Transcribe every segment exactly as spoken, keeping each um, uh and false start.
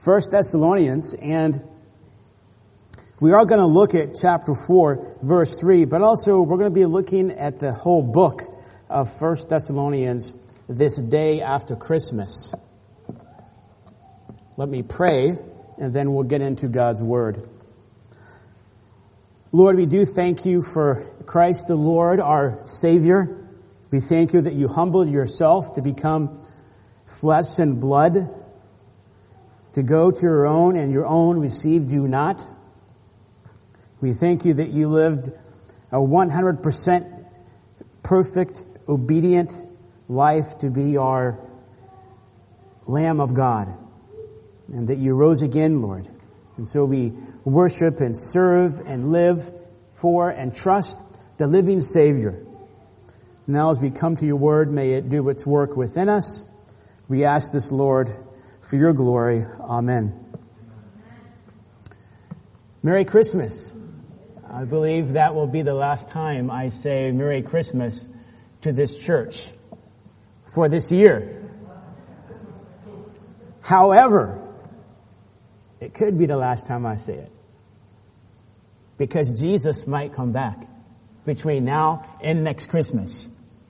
First Thessalonians, and we are going to look at chapter four, verse three, but also we're going to be looking at the whole book of First Thessalonians this day after Christmas. Let me pray, and then we'll get into God's Word. Lord, we do thank you for Christ the Lord, our Savior. We thank you that you humbled yourself to become flesh and blood, to go to your own, and your own received you not. We thank you that you lived a one hundred percent perfect, obedient life to be our Lamb of God, and that you rose again, Lord. And so we worship and serve and live for and trust the living Savior. Now as we come to your word, may it do its work within us. We ask this, Lord, for your glory. Amen. Merry Christmas. I believe that will be the last time I say Merry Christmas to this church for this year. However, it could be the last time I say it, because Jesus might come back between now and next Christmas.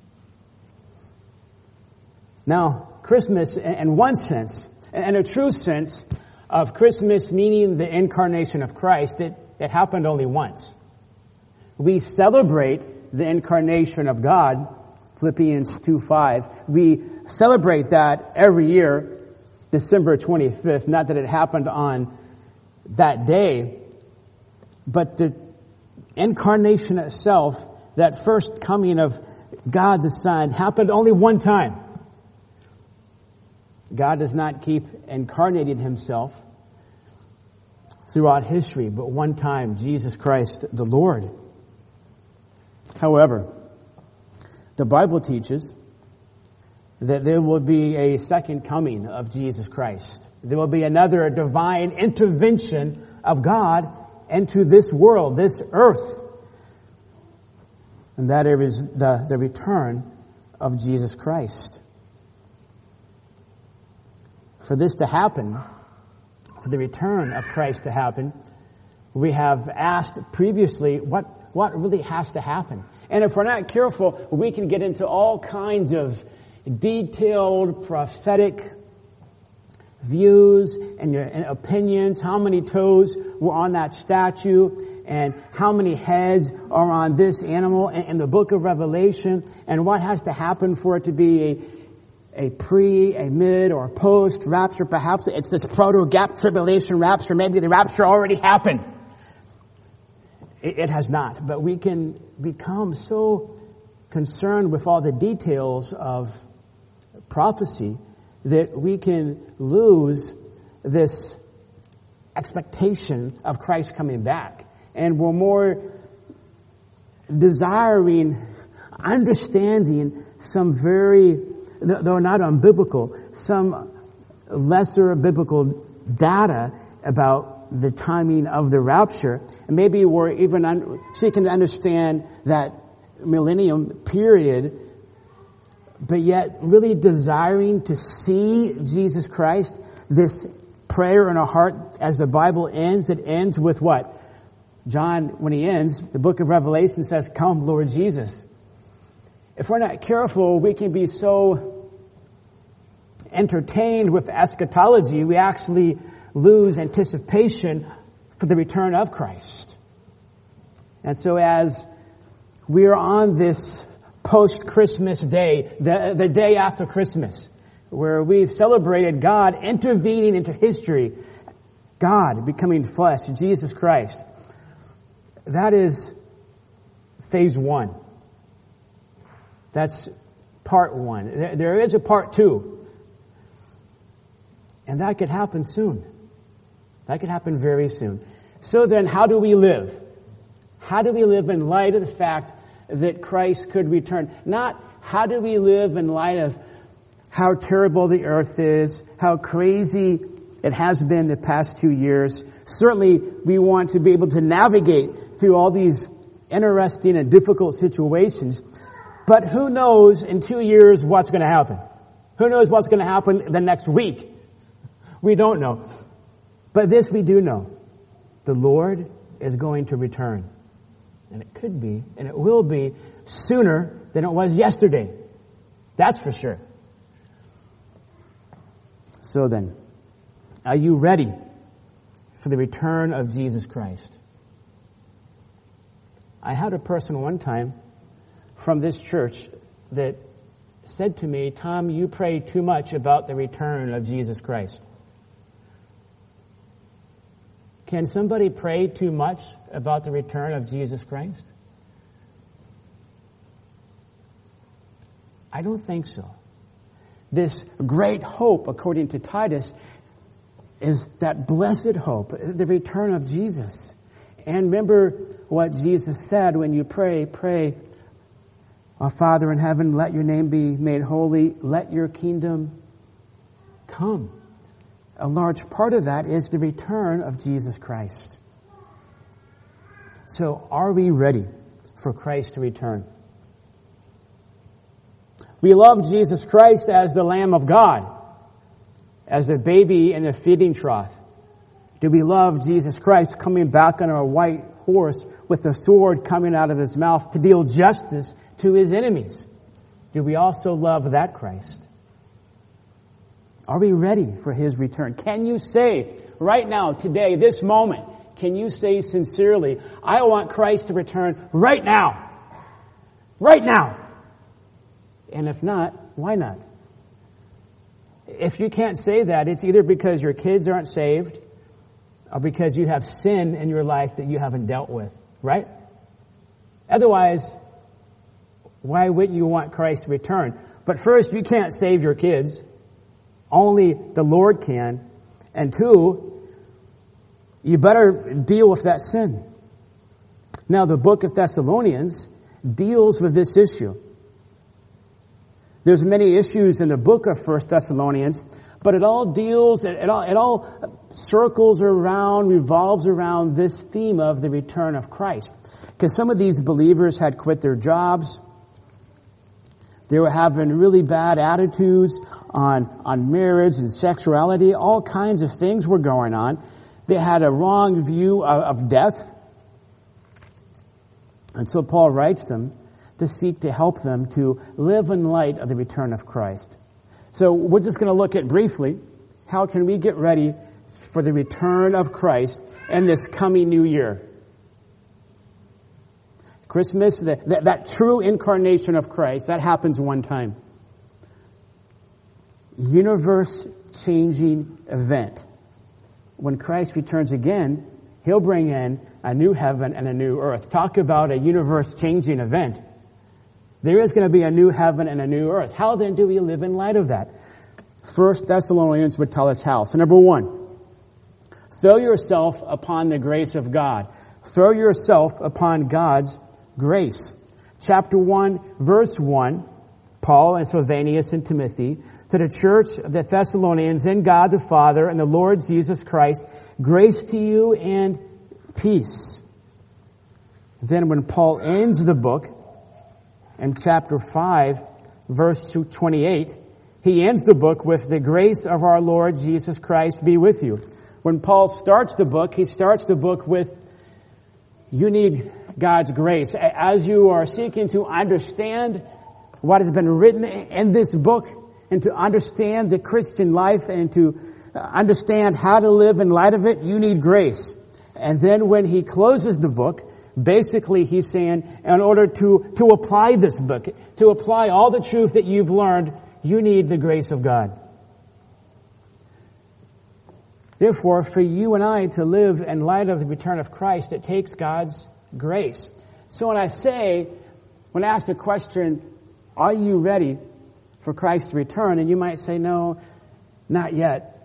Now, Christmas, in one sense, in a true sense of Christmas meaning the incarnation of Christ, it, it happened only once. We celebrate the incarnation of God, Philippians two five. We celebrate that every year, December twenty-fifth. Not that it happened on that day, but the incarnation itself, that first coming of God the Son, happened only one time. God does not keep incarnating himself throughout history, but one time, Jesus Christ the Lord. However, the Bible teaches that there will be a second coming of Jesus Christ. There will be another divine intervention of God into this world, this earth. And that is the, the return of Jesus Christ. For this to happen, for the return of Christ to happen, we have asked previously what, what really has to happen. And if we're not careful, we can get into all kinds of detailed prophetic views and, your, and opinions. How many toes were on that statue, and how many heads are on this animal in, in the book of Revelation, and what has to happen for it to be a a pre, a mid, or a post rapture. Perhaps it's this proto-gap tribulation rapture. Maybe the rapture already happened. It, it has not. But we can become so concerned with all the details of prophecy that we can lose this expectation of Christ coming back. And we're more desiring, understanding some very, though not unbiblical, some lesser biblical data about the timing of the rapture. And maybe we're even un- seeking to understand that millennium period, but yet really desiring to see Jesus Christ. This prayer in our heart, as the Bible ends, it ends with what? John, when he ends, the book of Revelation says, "Come, Lord Jesus." If we're not careful, we can be so entertained with eschatology, we actually lose anticipation for the return of Christ. And so as we are on this post-Christmas day, the, the day after Christmas, where we've celebrated God intervening into history, God becoming flesh, Jesus Christ, that is phase one. That's part one. There, there is a part two. And that could happen soon. That could happen very soon. So then, how do we live? How do we live in light of the fact that Christ could return? Not how do we live in light of how terrible the earth is, how crazy it has been the past two years. Certainly, we want to be able to navigate through all these interesting and difficult situations. But who knows in two years what's going to happen? Who knows what's going to happen the next week? We don't know. But this we do know. The Lord is going to return. And it could be, and it will be, sooner than it was yesterday. That's for sure. So then, are you ready for the return of Jesus Christ? I had a person one time from this church that said to me, Tom, you pray too much about the return of Jesus Christ. Can somebody pray too much about the return of Jesus Christ? I don't think so. This great hope, according to Titus, is that blessed hope, the return of Jesus. And remember what Jesus said when you pray, pray, Our Father in heaven, let your name be made holy, let your kingdom come. A large part of that is the return of Jesus Christ. So are we ready for Christ to return? We love Jesus Christ as the Lamb of God, as a baby in a feeding trough. Do we love Jesus Christ coming back on a white horse with a sword coming out of his mouth to deal justice to his enemies? Do we also love that Christ? Are we ready for his return? Can you say right now, today, this moment, can you say sincerely, I want Christ to return right now? Right now. And if not, why not? If you can't say that, it's either because your kids aren't saved or because you have sin in your life that you haven't dealt with, right? Otherwise, why wouldn't you want Christ to return? But first, you can't save your kids. Only the Lord can. And two, you better deal with that sin. Now, the book of Thessalonians deals with this issue. There's many issues in the book of First Thessalonians, but it all deals, it all, it all circles around, revolves around this theme of the return of Christ. Because some of these believers had quit their jobs. They were having really bad attitudes on, on marriage and sexuality. All kinds of things were going on. They had a wrong view of, of death. And so Paul writes them to seek to help them to live in light of the return of Christ. So we're just going to look at briefly, how can we get ready for the return of Christ in this coming new year? Christmas, that, that, that true incarnation of Christ, that happens one time. Universe-changing event. When Christ returns again, he'll bring in a new heaven and a new earth. Talk about a universe-changing event. There is going to be a new heaven and a new earth. How then do we live in light of that? First Thessalonians would tell us how. So number one, throw yourself upon the grace of God. Throw yourself upon God's grace. Chapter one, verse one, Paul and Silvanus and Timothy, to the church of the Thessalonians, in God the Father and the Lord Jesus Christ, grace to you and peace. Then when Paul ends the book, in chapter five, verse twenty-eight, he ends the book with the grace of our Lord Jesus Christ be with you. When Paul starts the book, he starts the book with, you need God's grace. As you are seeking to understand what has been written in this book and to understand the Christian life and to understand how to live in light of it, you need grace. And then when he closes the book, basically he's saying, in order to, to apply this book, to apply all the truth that you've learned, you need the grace of God. Therefore, for you and I to live in light of the return of Christ, it takes God's grace. So when I say, when I ask the question, are you ready for Christ to return? And you might say, no, not yet.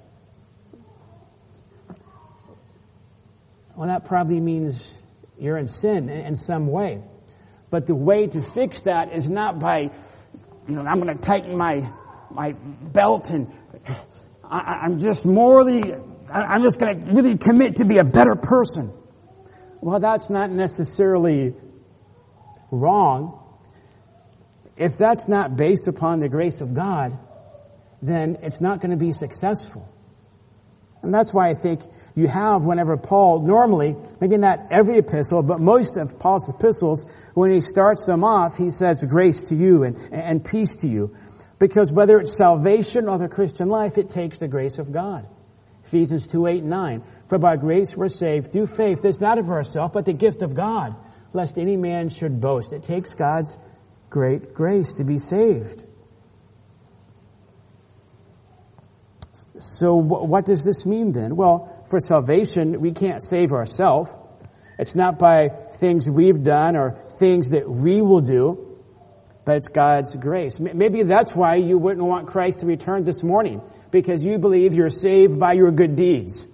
Well, that probably means you're in sin in some way. But the way to fix that is not by, you know, I'm going to tighten my my belt and I, I'm just morally, I'm just going to really commit to be a better person. Well, that's not necessarily wrong. If that's not based upon the grace of God, then it's not going to be successful. And that's why I think you have whenever Paul, normally, maybe not every epistle, but most of Paul's epistles, when he starts them off, he says grace to you and, and peace to you. Because whether it's salvation or the Christian life, it takes the grace of God. Ephesians two, eight, and nine. For by grace we're saved through faith. It's not of ourselves, but the gift of God, lest any man should boast. It takes God's great grace to be saved. So what does this mean then? Well, for salvation, we can't save ourselves. It's not by things we've done or things that we will do, but it's God's grace. Maybe that's why you wouldn't want Christ to return this morning, because you believe you're saved by your good deeds.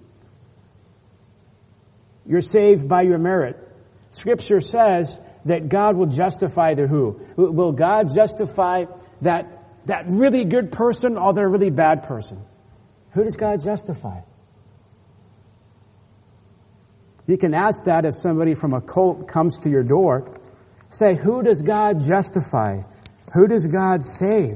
You're saved by your merit. Scripture says that God will justify the who? Will God justify that, that really good person or the really bad person? Who does God justify? You can ask that if somebody from a cult comes to your door. Say, who does God justify? Who does God save?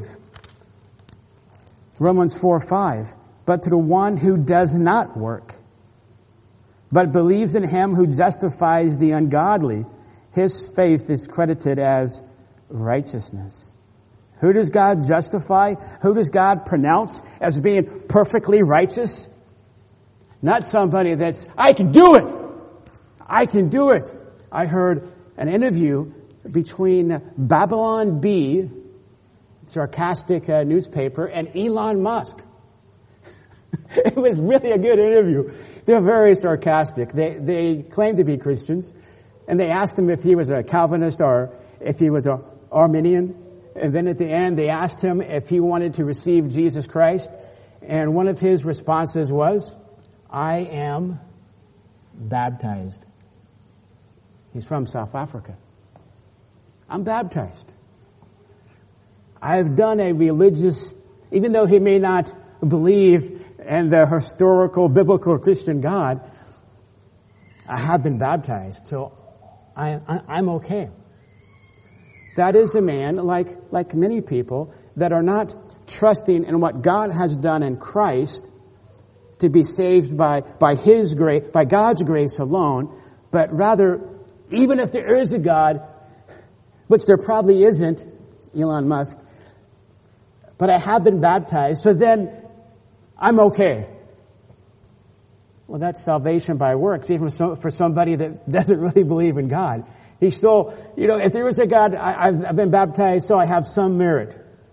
Romans four, five. But to the one who does not work, but believes in him who justifies the ungodly, his faith is credited as righteousness. Who does God justify? Who does God pronounce as being perfectly righteous? Not somebody that's, I can do it! I can do it! I heard an interview between Babylon Bee, sarcastic uh, newspaper, and Elon Musk. It was really a good interview. They're very sarcastic. They, they claim to be Christians. And they asked him if he was a Calvinist or if he was an Arminian. And then at the end, they asked him if he wanted to receive Jesus Christ. And one of his responses was, I am baptized. He's from South Africa. I'm baptized. I've done a religious, even though he may not believe in the historical, biblical Christian God, I have been baptized, so I, I, I'm okay. That is a man, like, like many people, that are not trusting in what God has done in Christ to be saved by, by His grace, by God's grace alone, but rather, even if there is a God, which there probably isn't, Elon Musk, but I have been baptized, so then I'm okay. Well, that's salvation by works, even for somebody that doesn't really believe in God. He's still, you know, if there was a God, I, I've, I've been baptized, so I have some merit.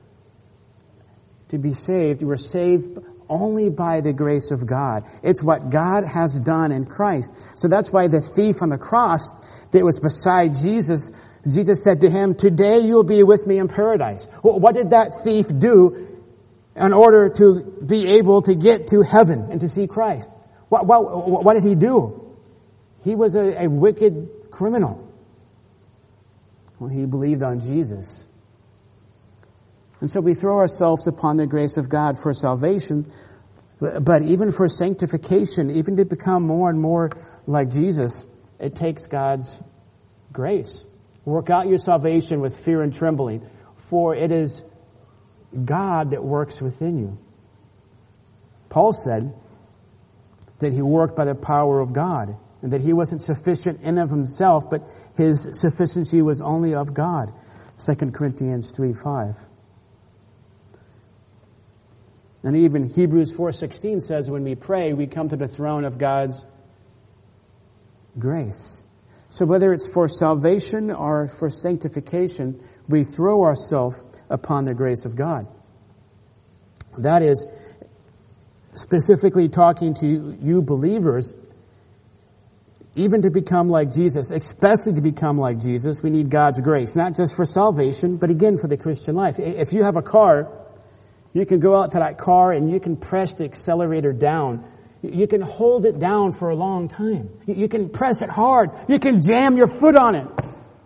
To be saved, we're saved only by the grace of God. It's what God has done in Christ. So that's why the thief on the cross that was beside Jesus, Jesus said to him, today you'll be with me in paradise. Well, what did that thief do in order to be able to get to heaven and to see Christ? What, what, what did he do? He was a, a wicked criminal when he believed on Jesus. And so we throw ourselves upon the grace of God for salvation, but even for sanctification, even to become more and more like Jesus, it takes God's grace. Work out your salvation with fear and trembling, for it is God that works within you. Paul said that he worked by the power of God, and that he wasn't sufficient in of himself, but his sufficiency was only of God. Second Corinthians three five. And even Hebrews four sixteen says when we pray, we come to the throne of God's grace. So whether it's for salvation or for sanctification, we throw ourselves upon the grace of God. That is, specifically talking to you believers, even to become like Jesus, especially to become like Jesus, we need God's grace, not just for salvation, but again for the Christian life. If you have a car, you can go out to that car and you can press the accelerator down. You can hold it down for a long time. You can press it hard. You can jam your foot on it.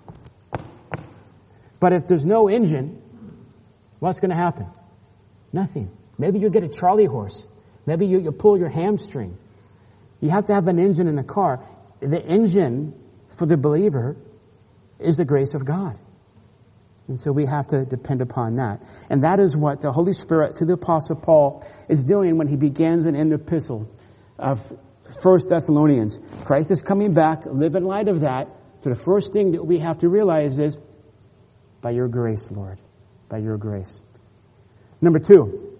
But if there's no engine, what's going to happen? Nothing. Maybe you'll get a Charlie horse. Maybe you, you'll pull your hamstring. You have to have an engine in the car. The engine for the believer is the grace of God. And so we have to depend upon that. And that is what the Holy Spirit, through the Apostle Paul, is doing when he begins an epistle of First Thessalonians. Christ is coming back. Live in light of that. So the first thing that we have to realize is, by your grace, Lord. By your grace. Number two.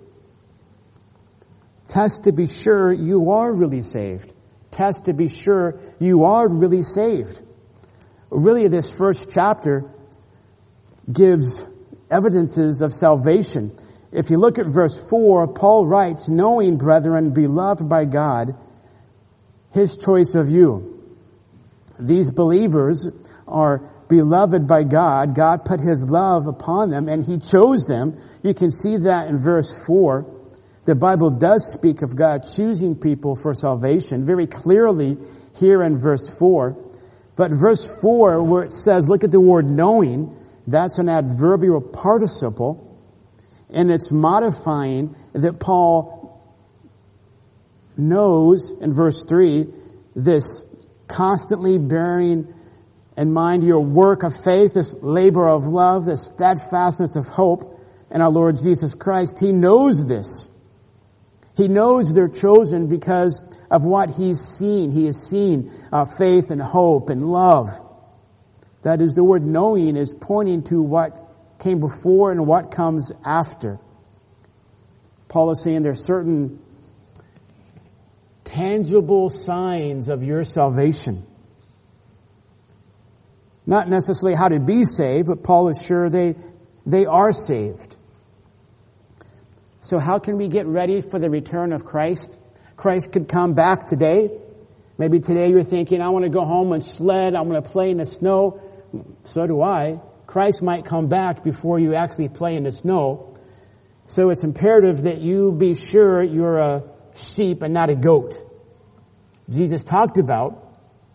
Test to be sure you are really saved. Test to be sure you are really saved. Really, this first chapter gives evidences of salvation. If you look at verse four, Paul writes, knowing, brethren, beloved by God, His choice of you. These believers are beloved by God. God put His love upon them and He chose them. You can see that in verse four. The Bible does speak of God choosing people for salvation very clearly here in verse four. But verse four, where it says, look at the word knowing, that's an adverbial participle, and it's modifying that Paul knows, in verse three, this constantly bearing in mind your work of faith, this labor of love, this steadfastness of hope in our Lord Jesus Christ. He knows this. He knows they're chosen because of what he's seen. He has seen uh, faith and hope and love. That is, the word knowing is pointing to what came before and what comes after. Paul is saying there's certain tangible signs of your salvation. Not necessarily how to be saved, but Paul is sure they, they are saved. So how can we get ready for the return of Christ? Christ could come back today. Maybe today you're thinking, I want to go home and sled. I'm going to play in the snow. So do I. Christ might come back before you actually play in the snow. So it's imperative that you be sure you're a sheep and not a goat. Jesus talked about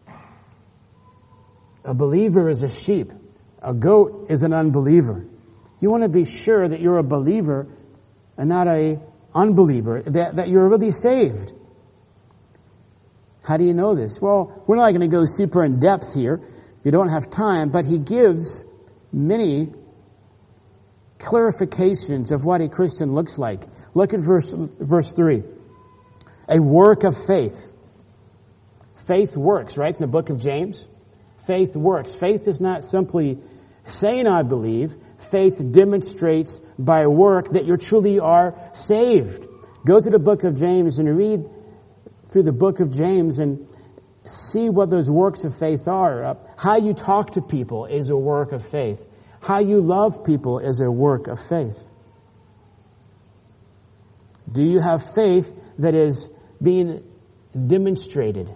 a believer is a sheep. A goat is an unbeliever. You want to be sure that you're a believer and not a unbeliever, that, that you're really saved. How do you know this? Well, we're not going to go super in depth here. We don't have time, but he gives many clarifications of what a Christian looks like. Look at verse, verse three. A work of faith. Faith works, right? In the book of James. Faith works. Faith is not simply saying I believe. Faith demonstrates by work that you truly are saved. Go to the book of James and read through the book of James and see what those works of faith are. Uh, how you talk to people is a work of faith. How you love people is a work of faith. Do you have faith that is being demonstrated?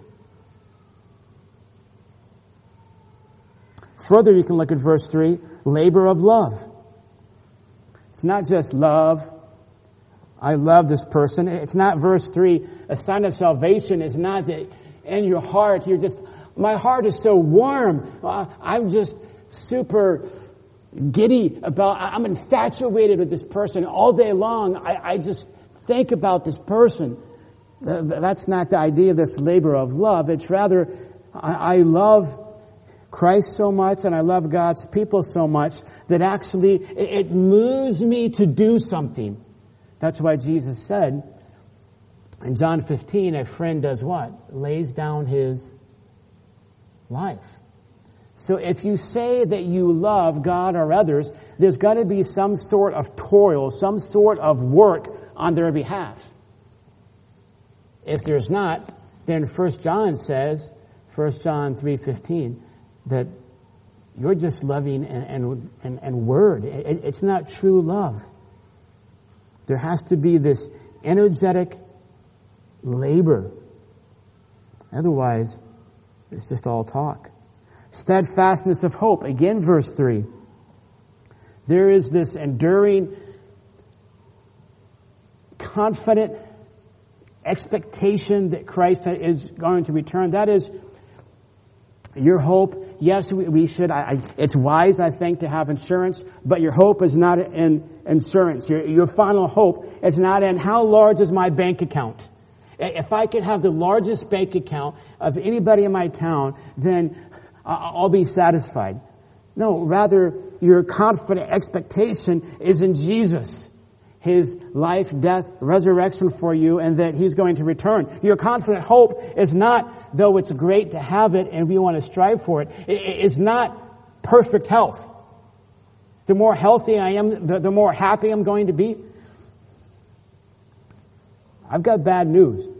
Further, you can look at verse three, labor of love. It's not just love. I love this person. It's not verse three. A sign of salvation is not that in your heart, you're just, my heart is so warm. I'm just super giddy about, I'm infatuated with this person all day long. I, I just think about this person. That's not the idea of this labor of love. It's rather, I, I love Christ so much and I love God's people so much that actually it, it moves me to do something. That's why Jesus said in John fifteen, a friend does what? Lays down his life. So if you say that you love God or others, there's got to be some sort of toil, some sort of work on their behalf. If there's not, then First John says, First John three fifteen, that you're just loving and, and, and, and word. It, it's not true love. There has to be this energetic labor. Otherwise, it's just all talk. Steadfastness of hope. Again, verse three. There is this enduring, confident expectation that Christ is going to return. That is your hope. Yes, we, we should. I, I, it's wise, I think, to have insurance, but your hope is not in insurance. Your, your final hope is not in how large is my bank account. If I could have the largest bank account of anybody in my town, then I'll be satisfied. No, rather, your confident expectation is in Jesus. His life, death, resurrection for you, and that He's going to return. Your confident hope is not, though it's great to have it and we want to strive for it, it's not perfect health. The more healthy I am, the, the more happy I'm going to be. I've got bad news.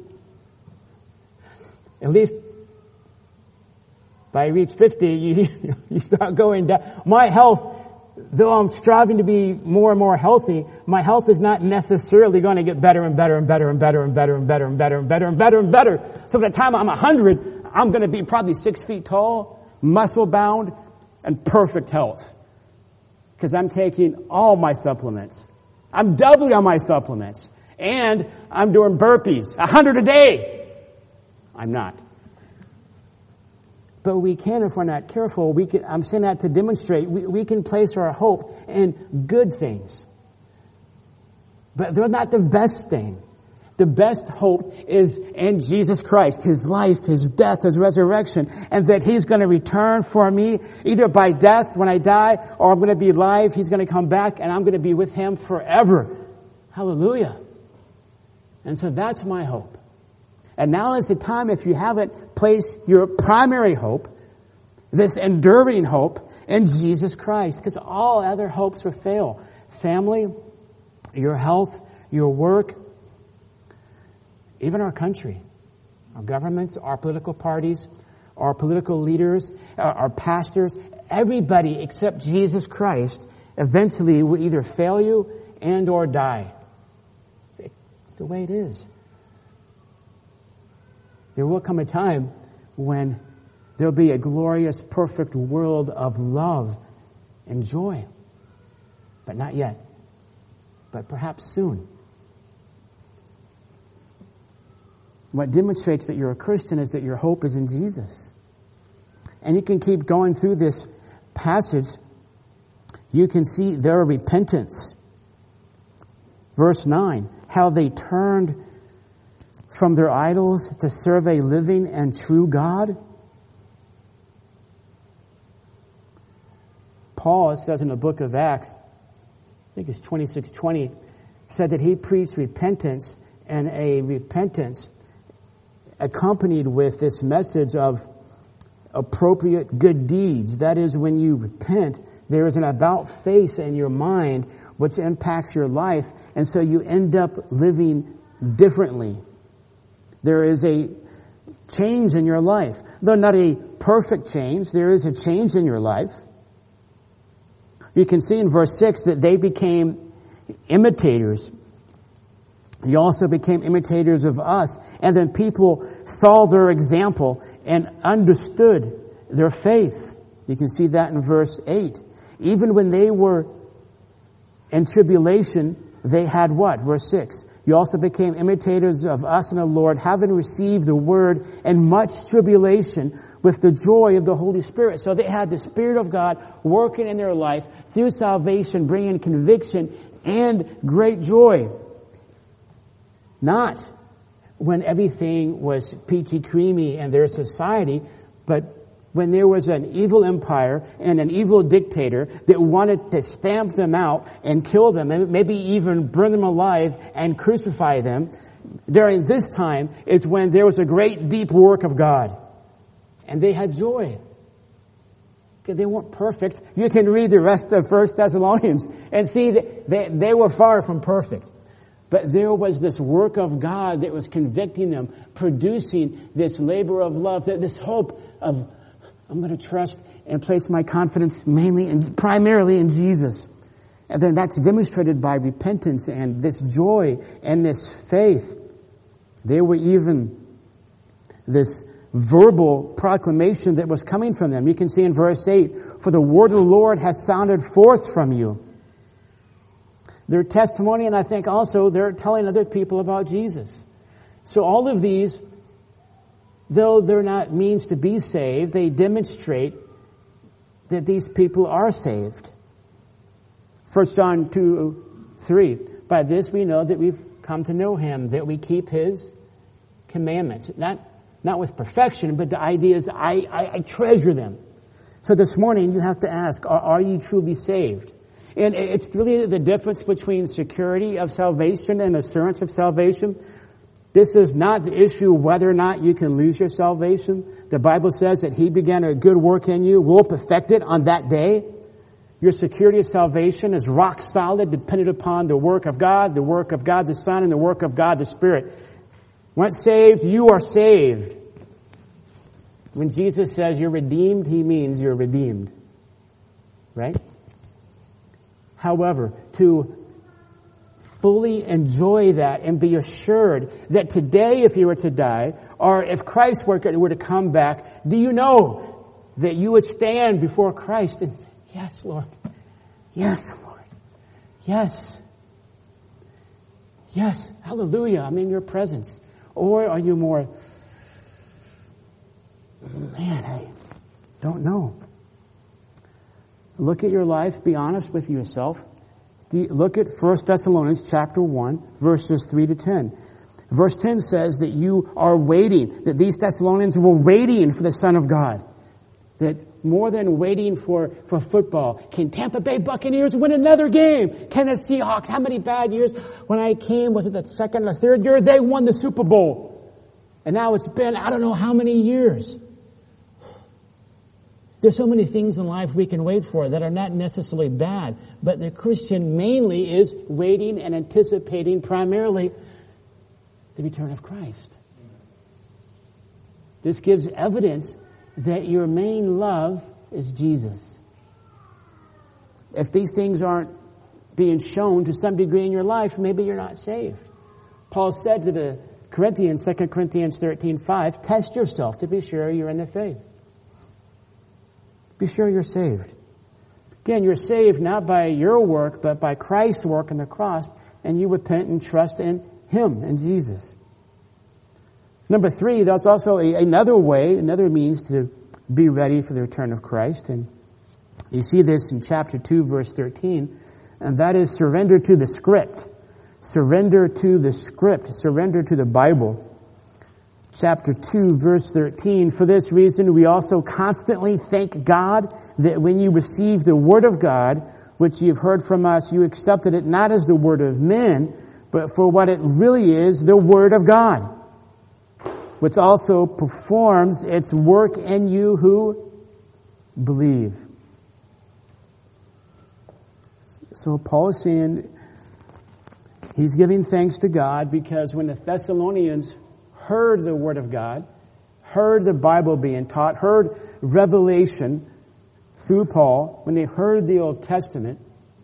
At least by I reach fifty, you, you start going down. My health, though I'm striving to be more and more healthy, my health is not necessarily going to get better and better and better and better and better and better and better and better and better and better. So by the time I'm a hundred, I'm going to be probably six feet tall, muscle bound, and perfect health. Because I'm taking all my supplements. I'm doubling on my supplements. And I'm doing burpees, a hundred a day. I'm not. But we can, if we're not careful, we can, I'm saying that to demonstrate, we, we can place our hope in good things. But they're not the best thing. The best hope is in Jesus Christ, His life, His death, His resurrection, and that He's going to return for me, either by death when I die, or I'm going to be alive, He's going to come back, and I'm going to be with Him forever. Hallelujah. And so that's my hope. And now is the time, if you haven't placed your primary hope, this enduring hope, in Jesus Christ. Because all other hopes will fail. Family, your health, your work, even our country, our governments, our political parties, our political leaders, our pastors, everybody except Jesus Christ eventually will either fail you and or die. It's the way it is. There will come a time when there'll be a glorious, perfect world of love and joy. But not yet. But perhaps soon. What demonstrates that you're a Christian is that your hope is in Jesus. And you can keep going through this passage. You can see their repentance. Verse nine, how they turned from their idols to serve a living and true God. Paul says in the book of Acts, I think it's twenty-six twenty, said that he preached repentance, and a repentance accompanied with this message of appropriate good deeds. That is, when you repent, there is an about face in your mind which impacts your life, and so you end up living differently. There is a change in your life. Though not a perfect change, there is a change in your life. You can see in verse six that they became imitators. You also became imitators of us. And then people saw their example and understood their faith. You can see that in verse eight. Even when they were in tribulation, they had what? Verse six. You also became imitators of us and the Lord, having received the word and much tribulation with the joy of the Holy Spirit. So they had the Spirit of God working in their life through salvation, bringing conviction and great joy. Not when everything was peachy creamy in their society, but when there was an evil empire and an evil dictator that wanted to stamp them out and kill them and maybe even burn them alive and crucify them. During this time is when there was a great deep work of God. And they had joy. They weren't perfect. You can read the rest of First Thessalonians and see that they, they were far from perfect. But there was this work of God that was convicting them, producing this labor of love, this hope of, I'm going to trust and place my confidence mainly and primarily in Jesus. And then that's demonstrated by repentance and this joy and this faith. There were even this verbal proclamation that was coming from them. You can see in verse eight, for the word of the Lord has sounded forth from you. Their testimony, and I think also they're telling other people about Jesus. So all of these, though they're not means to be saved, they demonstrate that these people are saved. First John two, three. By this we know that we've come to know Him, that we keep His commandments. Not, not with perfection, but the idea is I, I, I treasure them. So this morning you have to ask, are, are you truly saved? And it's really the difference between security of salvation and assurance of salvation. This is not the issue of whether or not you can lose your salvation. The Bible says that He began a good work in you, will perfect it on that day. Your security of salvation is rock solid, dependent upon the work of God, the work of God the Son, and the work of God the Spirit. Once saved, you are saved. When Jesus says you're redeemed, He means you're redeemed. Right? However, to fully enjoy that and be assured that today, if you were to die, or if Christ were to come back, do you know that you would stand before Christ and say, yes, Lord. Yes, Lord. Yes. Yes. Hallelujah. I'm in your presence. Or are you more, man, I don't know. Look at your life. Be honest with yourself. Look at First Thessalonians chapter one, verses three to ten. Verse ten says that you are waiting, that these Thessalonians were waiting for the Son of God. That more than waiting for, for football, can Tampa Bay Buccaneers win another game? Can the Seahawks, how many bad years? When I came, was it the second or third year? They won the Super Bowl. And now it's been, I don't know how many years. There's so many things in life we can wait for that are not necessarily bad, but the Christian mainly is waiting and anticipating primarily the return of Christ. This gives evidence that your main love is Jesus. If these things aren't being shown to some degree in your life, maybe you're not saved. Paul said to the Corinthians, Second Corinthians thirteen five, test yourself to be sure you're in the faith. Be sure you're saved. Again, you're saved not by your work, but by Christ's work on the cross, and you repent and trust in Him, in Jesus. Number three, there's also a, another way, another means to be ready for the return of Christ, and you see this in chapter two, verse thirteen, and that is surrender to the script. Surrender to the script. Surrender to the Bible. Chapter two, verse thirteen, for this reason we also constantly thank God that when you received the word of God, which you've heard from us, you accepted it not as the word of men, but for what it really is, the word of God, which also performs its work in you who believe. So Paul is saying he's giving thanks to God because when the Thessalonians heard the Word of God, heard the Bible being taught, heard revelation through Paul, when they heard the Old Testament,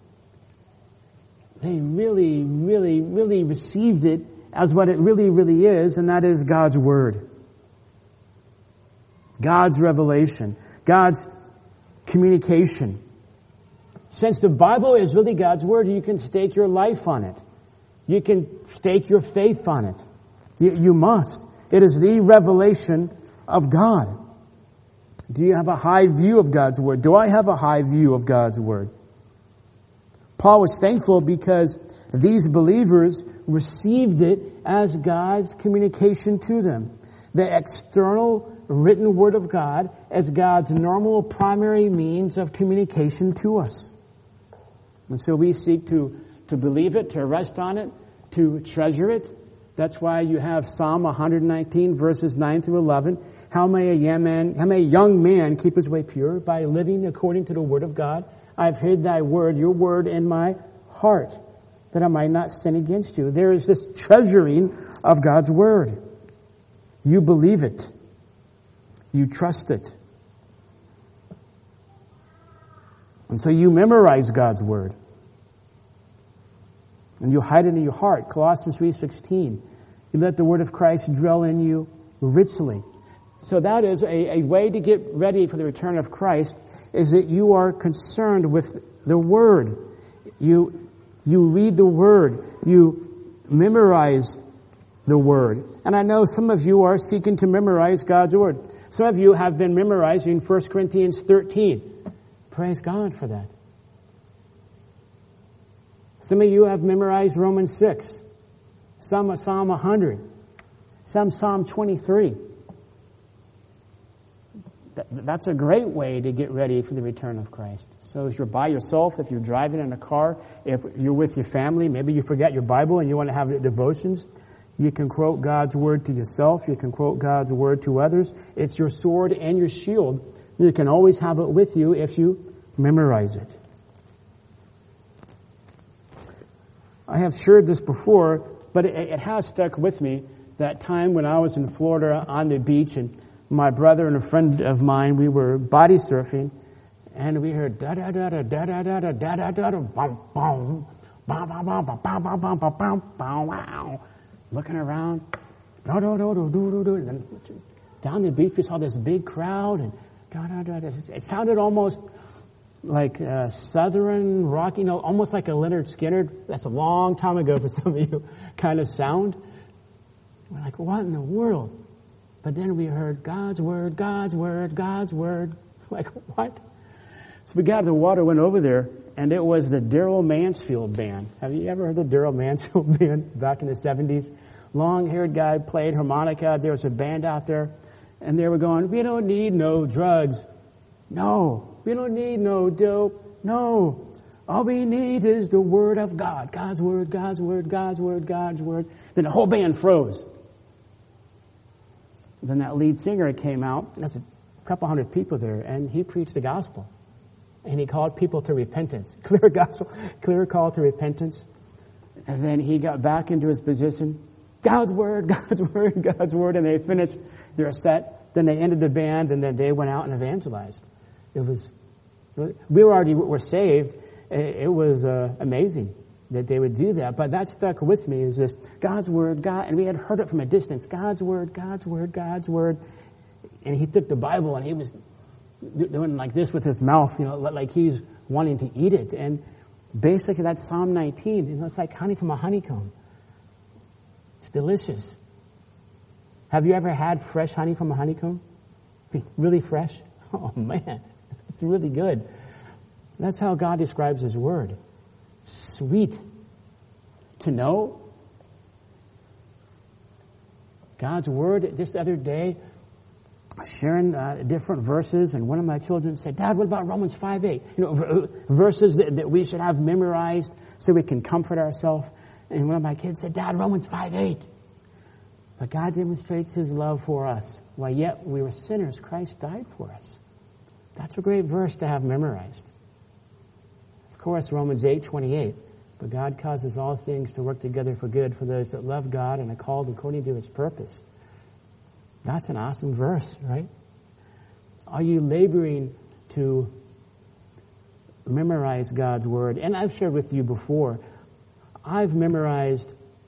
they really, really, really received it as what it really, really is, and that is God's Word. God's revelation. God's communication. Since the Bible is really God's Word, you can stake your life on it. You can stake your faith on it. You, you must. It is the revelation of God. Do you have a high view of God's Word? Do I have a high view of God's Word? Paul was thankful because these believers received it as God's communication to them. The external written Word of God as God's normal primary means of communication to us. And so we seek to, to believe it, to rest on it, to treasure it. That's why you have Psalm one nineteen, verses nine through eleven. How may a young man, how may a young man keep his way pure? By living according to the Word of God. I've hid thy word, your word in my heart, that I might not sin against you. There is this treasuring of God's Word. You believe it. You trust it. And so you memorize God's Word. And you hide it in your heart. Colossians three sixteen. You let the Word of Christ dwell in you richly. So that is a, a way to get ready for the return of Christ, is that you are concerned with the Word. You, you read the Word. You memorize the Word. And I know some of you are seeking to memorize God's Word. Some of you have been memorizing First Corinthians thirteen. Praise God for that. Some of you have memorized Romans six. Some Psalm one hundred. Some Psalm twenty-three. th- that's a great way to get ready for the return of Christ. So if you're by yourself, if you're driving in a car, if you're with your family, maybe you forget your Bible and you want to have devotions, you can quote God's word to yourself. You can quote God's word to others. It's your sword and your shield. You can always have it with you if you memorize it. I have shared this before, but it, it has stuck with me. That time when I was in Florida on the beach, and my brother and a friend of mine, we were body surfing, and we heard da da da da da da da da da da da da bum bum bum bum bum bum bum bum bum bum bum bum wow. Looking around, do do do do do do, and then down the beach we saw this big crowd, and da da da da. It sounded almost like a Southern rock, you know, almost like a Lynyrd Skynyrd. That's a long time ago for some of you. Kind of sound. We're like, what in the world? But then we heard God's word, God's word, God's word. Like, what? So we got out of the water, went over there, and it was the Daryl Mansfield Band. Have you ever heard the Daryl Mansfield Band back in the seventies? Long-haired guy played harmonica. There was a band out there, and they were going, we don't need no drugs. No. We don't need no dope. No. All we need is the word of God. God's word, God's word, God's word, God's word. Then the whole band froze. Then that lead singer came out, and there's a couple hundred people there, and he preached the gospel. And he called people to repentance. Clear gospel, clear call to repentance. And then he got back into his position. God's word, God's word, God's word. And they finished their set. Then they ended the band, and then they went out and evangelized. It was, we were already were saved. It was uh, amazing that they would do that. But that stuck with me, is this God's word, God, and we had heard it from a distance. God's word, God's word, God's word. And he took the Bible and he was doing like this with his mouth, you know, like he's wanting to eat it. And basically that's Psalm nineteen. You know, it's like honey from a honeycomb. It's delicious. Have you ever had fresh honey from a honeycomb? Really fresh? Oh man, it's really good. That's how God describes his word. Sweet to know. God's word. Just the other day, sharing uh, different verses, and one of my children said, Dad, what about Romans five eight? You know, verses that, that we should have memorized so we can comfort ourselves. And one of my kids said, Dad, Romans five eight. But God demonstrates his love for us. While yet we were sinners, Christ died for us. That's a great verse to have memorized. Of course, Romans eight twenty-eight. But God causes all things to work together for good for those that love God and are called according to his purpose. That's an awesome verse, right? Are you laboring to memorize God's word? And I've shared with you before, I've memorized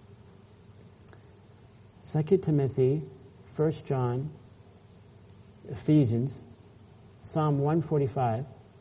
Second Timothy, First John, Ephesians, Psalm one forty-five,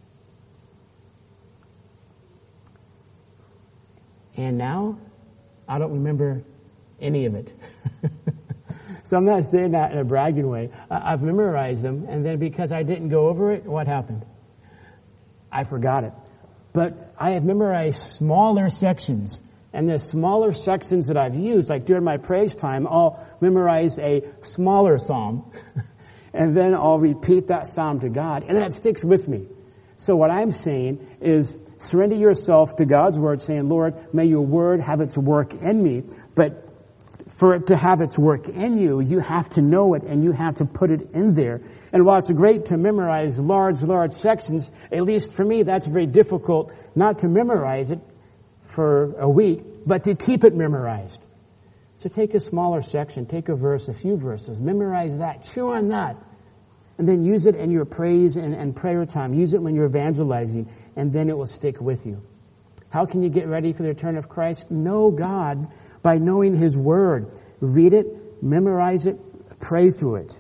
and now I don't remember any of it. So I'm not saying that in a bragging way. I've memorized them, and then because I didn't go over it, what happened? I forgot it. But I have memorized smaller sections, and the smaller sections that I've used, like during my praise time, I'll memorize a smaller psalm, and then I'll repeat that psalm to God, and that sticks with me. So what I'm saying is surrender yourself to God's word, saying, Lord, may your word have its work in me, but for it to have its work in you, you have to know it and you have to put it in there. And while it's great to memorize large, large sections, at least for me, that's very difficult not to memorize it for a week, but to keep it memorized. So take a smaller section, take a verse, a few verses, memorize that, chew on that, and then use it in your praise and, and prayer time. Use it when you're evangelizing, and then it will stick with you. How can you get ready for the return of Christ? Know God by knowing his word. Read it, memorize it, pray through it.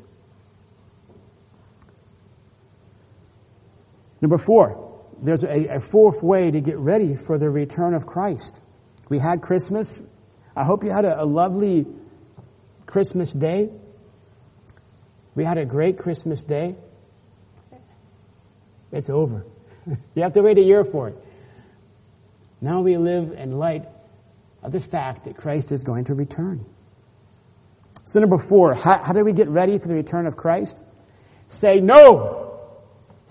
Number four, there's a, a fourth way to get ready for the return of Christ. We had Christmas. I hope you had a, a lovely Christmas day. We had a great Christmas day. It's over. You have to wait a year for it. Now we live in light of the fact that Christ is going to return. So number four, how, how do we get ready for the return of Christ? Say no.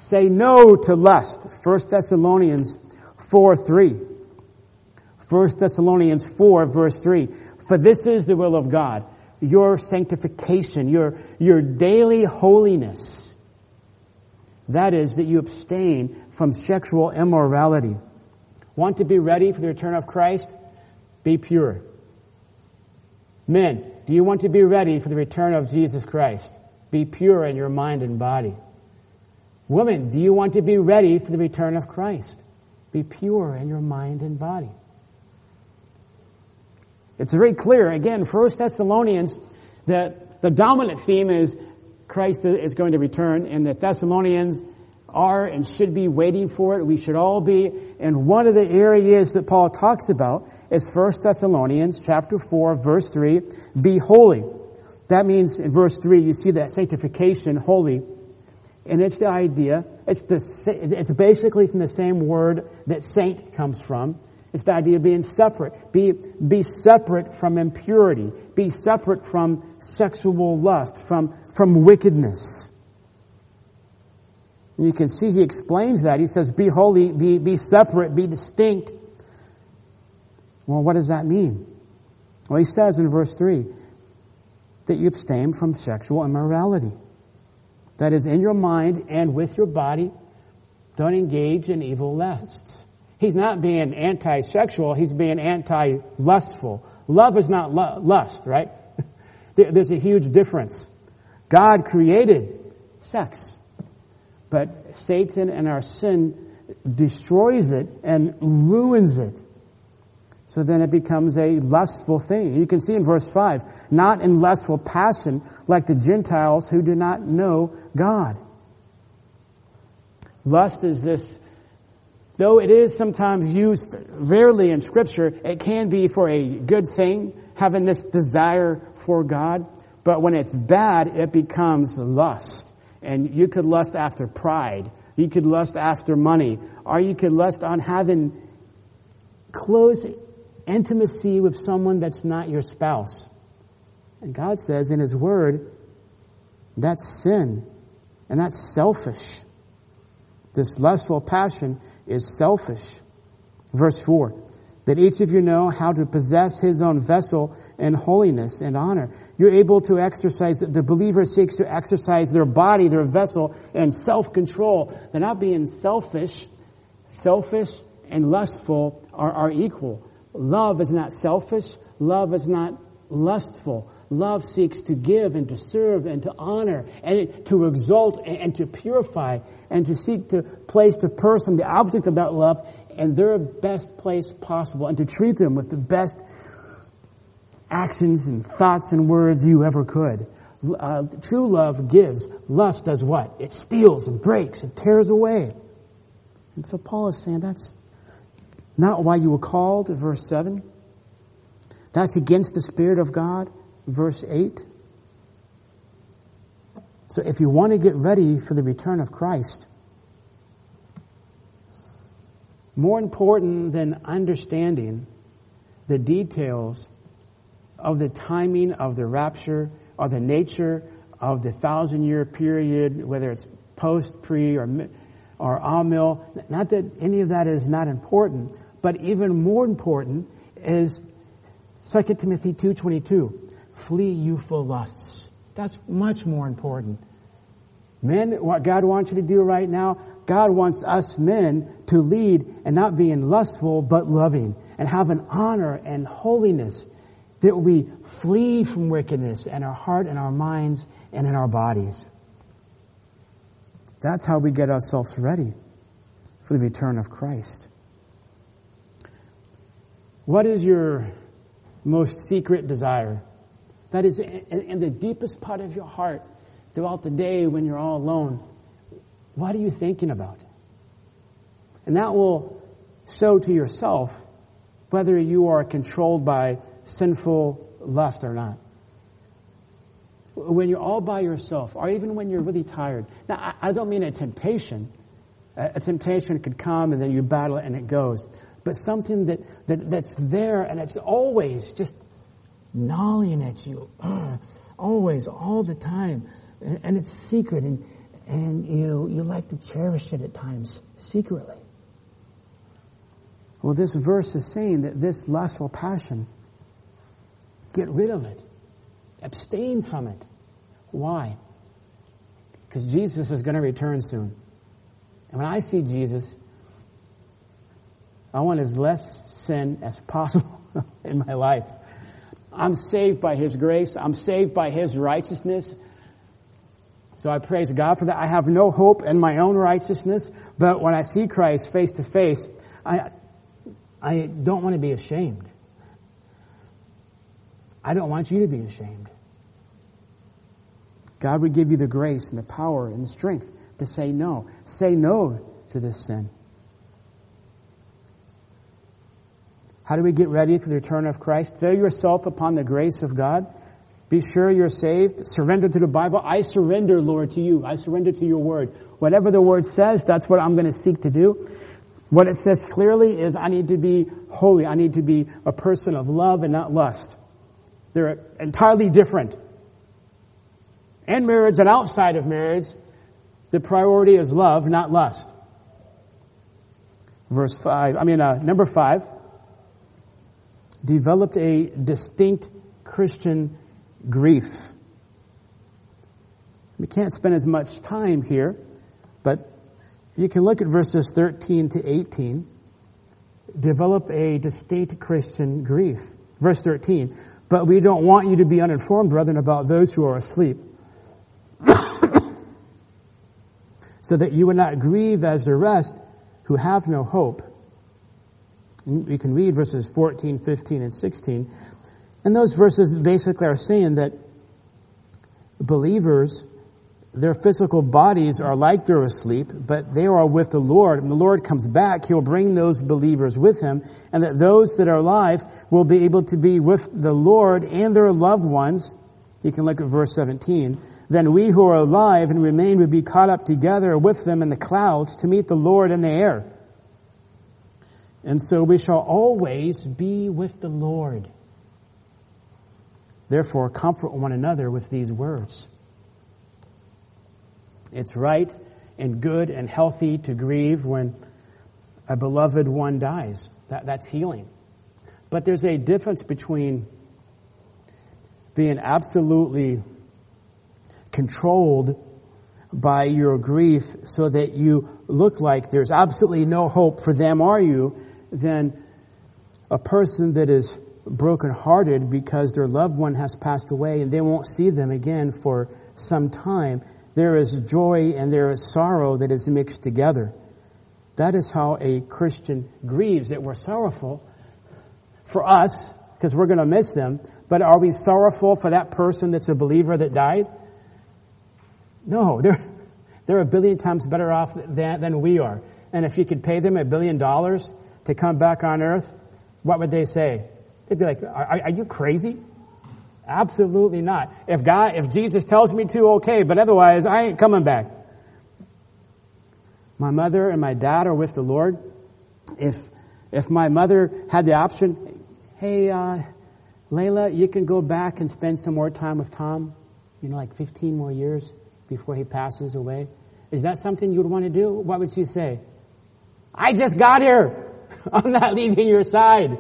Say no to lust. First Thessalonians four three. First Thessalonians four verse three. For this is the will of God, your sanctification, your, your daily holiness. That is, that you abstain from sexual immorality. Want to be ready for the return of Christ? Be pure. Men, do you want to be ready for the return of Jesus Christ? Be pure in your mind and body. Women, do you want to be ready for the return of Christ? Be pure in your mind and body. It's very clear. Again, First Thessalonians, the, the dominant theme is Christ is going to return, and the Thessalonians are and should be waiting for it. We should all be. And one of the areas that Paul talks about is First Thessalonians chapter four, verse three, be holy. That means in verse three, you see that sanctification, holy. And it's the idea, it's the, it's basically from the same word that saint comes from. It's the idea of being separate. Be, be separate from impurity. Be separate from sexual lust, from, from wickedness. And you can see he explains that. He says, be holy, be, be separate, be distinct. Well, what does that mean? Well, he says in verse three, that you abstain from sexual immorality. That is, in your mind and with your body, don't engage in evil lusts. He's not being anti-sexual, he's being anti-lustful. Love is not lu- lust, right? There's a huge difference. God created sex, but Satan and our sin destroys it and ruins it. So then it becomes a lustful thing. You can see in verse five, not in lustful passion like the Gentiles who do not know God. Lust is this, though it is sometimes used rarely in Scripture, it can be for a good thing, having this desire for God. But when it's bad, it becomes lust. And you could lust after pride. You could lust after money. Or you could lust on having close intimacy with someone that's not your spouse. And God says in His Word, that's sin. And that's selfish. This lustful passion is selfish. Verse four, that each of you know how to possess his own vessel in holiness and honor. You're able to exercise, the believer seeks to exercise their body, their vessel, in self-control. They're not being selfish. Selfish and lustful are, are equal. Love is not selfish. Love is not lustful. Love seeks to give and to serve and to honor and to exalt and to purify and to seek to place the person, the object of that love, in their best place possible and to treat them with the best actions and thoughts and words you ever could. Uh, true love gives. Lust does what? It steals and breaks and tears away. And so Paul is saying that's not why you were called, verse seven. That's against the Spirit of God, verse eight. So if you want to get ready for the return of Christ, more important than understanding the details of the timing of the rapture or the nature of the thousand-year period, whether it's post, pre, or or amil, not that any of that is not important, but even more important is Second Timothy two twenty-two, flee youthful lusts. That's much more important. Men, what God wants you to do right now, God wants us men to lead and not being lustful, but loving, and have an honor and holiness that we flee from wickedness in our heart and our minds and in our bodies. That's how we get ourselves ready for the return of Christ. What is your most secret desire? That is in, in the deepest part of your heart throughout the day when you're all alone. What are you thinking about? And that will show to yourself whether you are controlled by sinful lust or not. When you're all by yourself, or even when you're really tired. Now, I, I don't mean a temptation. A, a temptation could come and then you battle it and it goes. But something that, that that's there and it's always just gnawing at you. Uh, always, all the time. And, and it's secret. And and you you like to cherish it at times secretly. Well, this verse is saying that this lustful passion, get rid of it. Abstain from it. Why? Because Jesus is going to return soon. And when I see Jesus, I want as less sin as possible in my life. I'm saved by His grace. I'm saved by His righteousness. So I praise God for that. I have no hope in my own righteousness, but when I see Christ face to face, I I don't want to be ashamed. I don't want you to be ashamed. God would give you the grace and the power and the strength to say no. Say no to this sin. How do we get ready for the return of Christ? Throw yourself upon the grace of God. Be sure you're saved. Surrender to the Bible. I surrender, Lord, to you. I surrender to your word. Whatever the word says, that's what I'm going to seek to do. What it says clearly is I need to be holy. I need to be a person of love and not lust. They're entirely different. In marriage and outside of marriage, the priority is love, not lust. Verse five, I mean, uh, number five, developed a distinct Christian grief. We can't spend as much time here, but you can look at verses thirteen to eighteen. Develop a distinct Christian grief. Verse thirteen, but we don't want you to be uninformed, brethren, about those who are asleep, so that you would not grieve as the rest who have no hope. You can read verses fourteen, fifteen, and sixteen. And those verses basically are saying that believers, their physical bodies are like they're asleep, but they are with the Lord. When the Lord comes back, He'll bring those believers with Him, and that those that are alive will be able to be with the Lord and their loved ones. You can look at verse seventeen. Then we who are alive and remain will be caught up together with them in the clouds to meet the Lord in the air. And so we shall always be with the Lord. Therefore, comfort one another with these words. It's right and good and healthy to grieve when a beloved one dies. That, that's healing. But there's a difference between being absolutely controlled by your grief so that you look like there's absolutely no hope for them or you, than a person that is brokenhearted because their loved one has passed away and they won't see them again for some time. There is joy and there is sorrow that is mixed together. That is how a Christian grieves, that we're sorrowful for us because we're going to miss them. But are we sorrowful for that person that's a believer that died? No, they're, they're a billion times better off than, than we are. And if you could pay them a billion dollars to come back on earth, what would they say? They'd be like, are, are you crazy? Absolutely not. If God, if Jesus tells me to, okay, but otherwise I ain't coming back. My mother and my dad are with the Lord. If, if my mother had the option, hey, uh, Layla, you can go back and spend some more time with Tom, you know, like fifteen more years before he passes away. Is that something you would want to do? What would she say? I just got here. I'm not leaving your side.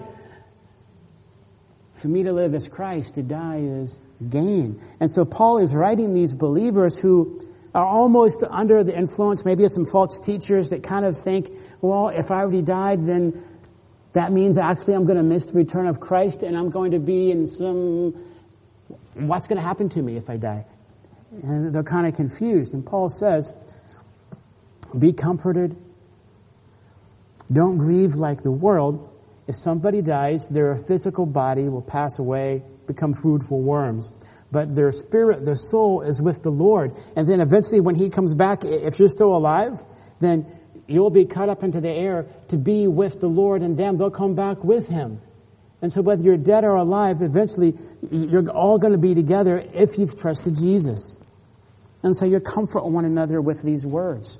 For me to live as Christ, to die is gain. And so Paul is writing these believers who are almost under the influence, maybe of some false teachers that kind of think, well, if I already died, then that means actually I'm going to miss the return of Christ and I'm going to be in some, what's going to happen to me if I die? And they're kind of confused. And Paul says, be comforted. Don't grieve like the world. If somebody dies, their physical body will pass away, become food for worms. But their spirit, their soul is with the Lord. And then eventually when He comes back, if you're still alive, then you'll be caught up into the air to be with the Lord and them. They'll come back with Him. And so whether you're dead or alive, eventually you're all going to be together if you've trusted Jesus. And so you comfort one another with these words.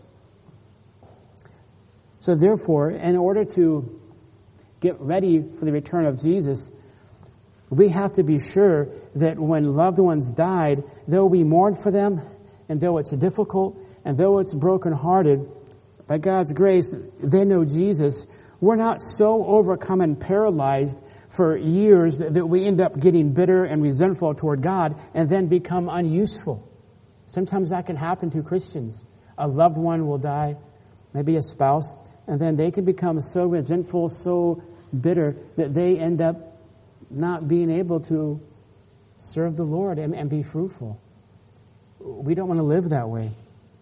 So therefore, in order to get ready for the return of Jesus, we have to be sure that when loved ones died, though we mourn for them, and though it's difficult, and though it's brokenhearted, by God's grace, they know Jesus. We're not so overcome and paralyzed for years that we end up getting bitter and resentful toward God and then become unuseful. Sometimes that can happen to Christians. A loved one will die, maybe a spouse, and then they can become so resentful, so bitter, that they end up not being able to serve the Lord and, and be fruitful. We don't want to live that way.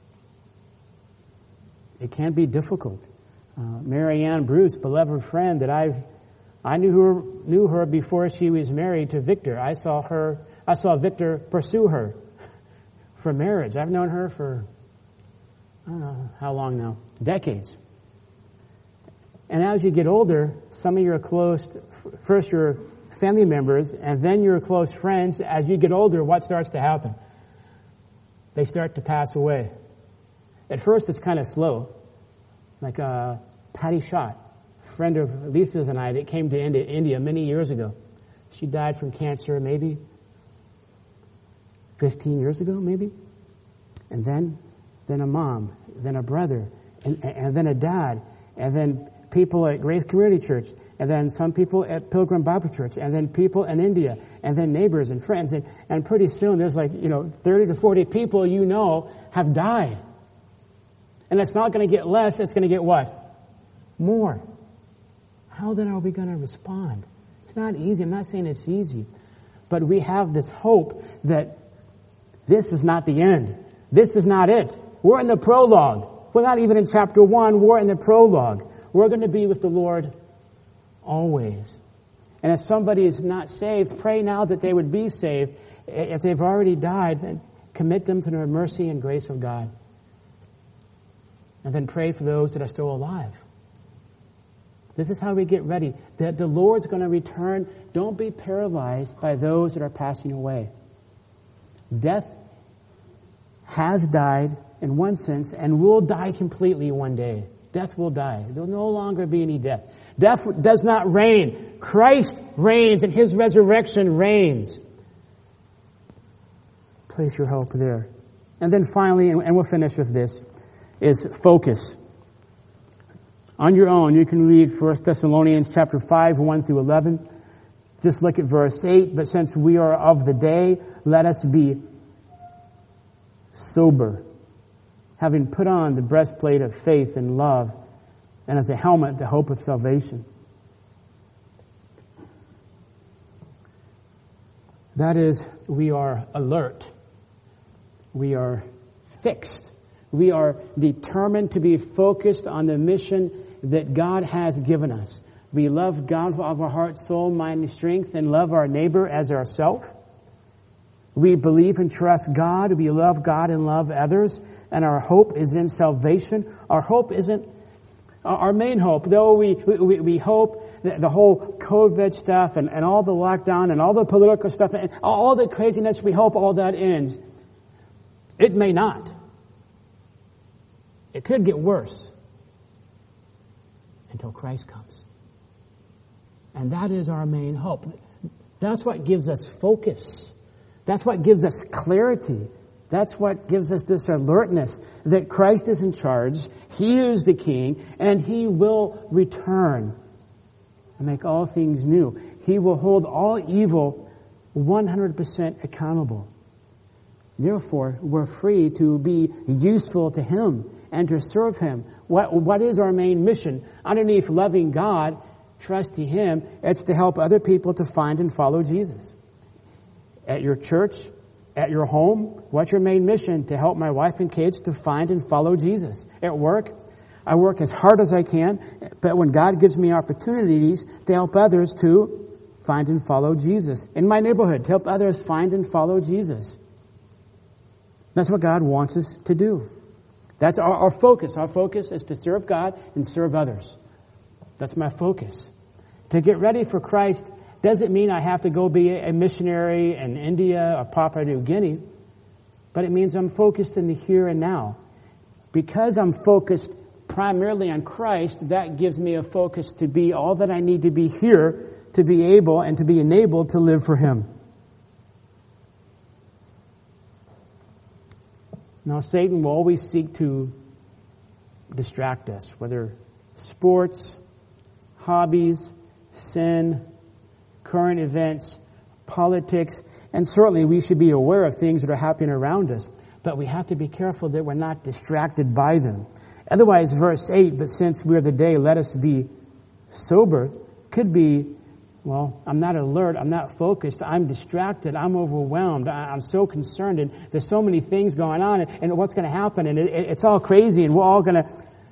It can be difficult. Uh, Mary Ann Bruce, beloved friend that I've, I knew her, knew her before she was married to Victor. I saw her, I saw Victor pursue her for marriage. I've known her for, I don't know how long now, decades. And as you get older, some of your close, first your family members, and then your close friends, as you get older, what starts to happen? They start to pass away. At first, it's kind of slow. Like uh, Patty Schott, a friend of Lisa's and I that came to India many years ago. She died from cancer maybe fifteen years ago, maybe. And then, then a mom, then a brother, and, and then a dad, and then people at Grace Community Church, and then some people at Pilgrim Bible Church, and then people in India, and then neighbors and friends. And, and pretty soon there's like, you know, thirty to forty people you know have died. And it's not going to get less, it's going to get what? More. How then are we going to respond? It's not easy. I'm not saying it's easy. But we have this hope that this is not the end. This is not it. We're in the prologue. We're not even in chapter one. We're in the prologue. We're going to be with the Lord always. And if somebody is not saved, pray now that they would be saved. If they've already died, then commit them to the mercy and grace of God. And then pray for those that are still alive. This is how we get ready. That the Lord's going to return. Don't be paralyzed by those that are passing away. Death has died in one sense and will die completely one day. Death will die. There will no longer be any death. Death does not reign. Christ reigns and His resurrection reigns. Place your hope there. And then finally, and we'll finish with this, is focus. On your own, you can read First Thessalonians chapter five, one through eleven. Just look at verse eight. But since we are of the day, let us be sober, having put on the breastplate of faith and love, and as a helmet, the hope of salvation. That is, we are alert. We are fixed. We are determined to be focused on the mission that God has given us. We love God of our heart, soul, mind, and strength, and love our neighbor as ourselves. We believe and trust God. We love God and love others. And our hope is in salvation. Our hope isn't our main hope, though we we, we hope that the whole COVID stuff and, and all the lockdown and all the political stuff and all the craziness, we hope all that ends. It may not. It could get worse until Christ comes. And that is our main hope. That's what gives us focus. That's what gives us clarity. That's what gives us this alertness that Christ is in charge. He is the King, and He will return and make all things new. He will hold all evil one hundred percent accountable. Therefore, we're free to be useful to Him and to serve Him. What, what is our main mission? Underneath loving God, trusting Him, it's to help other people to find and follow Jesus. At your church, at your home, what's your main mission? To help my wife and kids to find and follow Jesus. At work, I work as hard as I can, but when God gives me opportunities to help others to find and follow Jesus. In my neighborhood, to help others find and follow Jesus. That's what God wants us to do. That's our, our focus. Our focus is to serve God and serve others. That's my focus. To get ready for Christ doesn't mean I have to go be a missionary in India or Papua New Guinea, but it means I'm focused in the here and now. Because I'm focused primarily on Christ, that gives me a focus to be all that I need to be here to be able and to be enabled to live for Him. Now, Satan will always seek to distract us, whether sports, hobbies, sin, current events, politics, and certainly we should be aware of things that are happening around us, but we have to be careful that we're not distracted by them. Otherwise, verse eight, but since we are the day, let us be sober, could be, well, I'm not alert, I'm not focused, I'm distracted, I'm overwhelmed, I'm so concerned, and there's so many things going on, and, and what's going to happen, and it, it, it's all crazy, and we're all going to...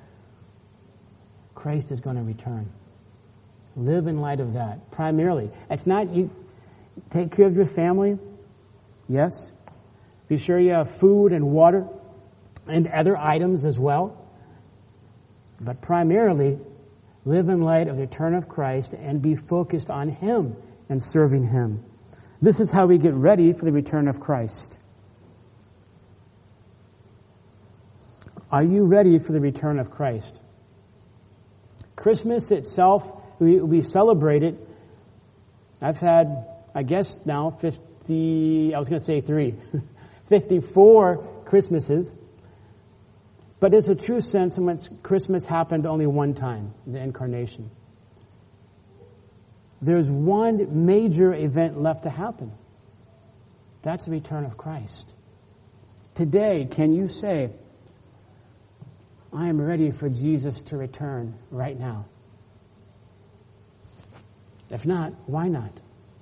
Christ is going to return. Live in light of that, primarily. It's not, you take care of your family, yes. Be sure you have food and water and other items as well. But primarily, live in light of the return of Christ and be focused on Him and serving Him. This is how we get ready for the return of Christ. Are you ready for the return of Christ? Christmas itself, we, we celebrate it. I've had, I guess now, fifty, I was going to say three, fifty-four Christmases. But there's a true sense in which Christmas happened only one time, the incarnation. There's one major event left to happen. That's the return of Christ. Today, can you say, I am ready for Jesus to return right now? If not, why not?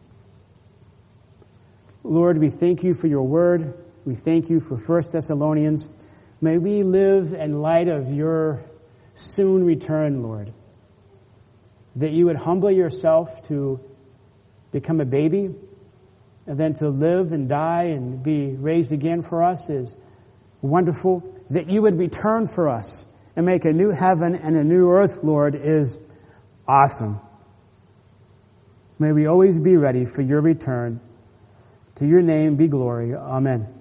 Lord, we thank you for your word. We thank you for First Thessalonians. May we live in light of your soon return, Lord. That you would humble yourself to become a baby, and then to live and die and be raised again for us is wonderful. That you would return for us and make a new heaven and a new earth, Lord, is awesome. May we always be ready for your return. To your name be glory. Amen.